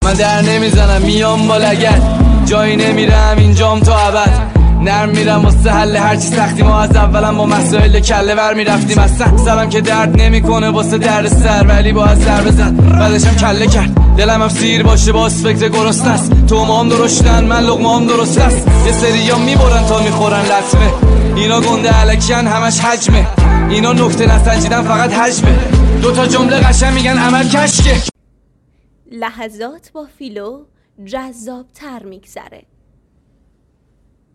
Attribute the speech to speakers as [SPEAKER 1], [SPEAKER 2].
[SPEAKER 1] من در نمیزنم میام با لگد، جایی نمیرم اینجام تا ابد. نرم میرم واسه حل هرچی سختی، ما از اولم با مسائل کله ور میرفتیم. اصلا سرم که درد نمیکنه واسه درد سر، ولی با از ضربه زد بعدشم کله کرد. دلم هم سیر باشه باز فکر گرسنه است، تومام درشتن من لقمام درست است. یه سریا میبرن تا میخورن لطمه، اینا گنده علکیان همش حجمه، اینا نکته نسنجیدن فقط حجمه. دوتا جمله قشنگ میگن عمل کشکه.
[SPEAKER 2] لحظات با فیلو جذاب تر میگذره.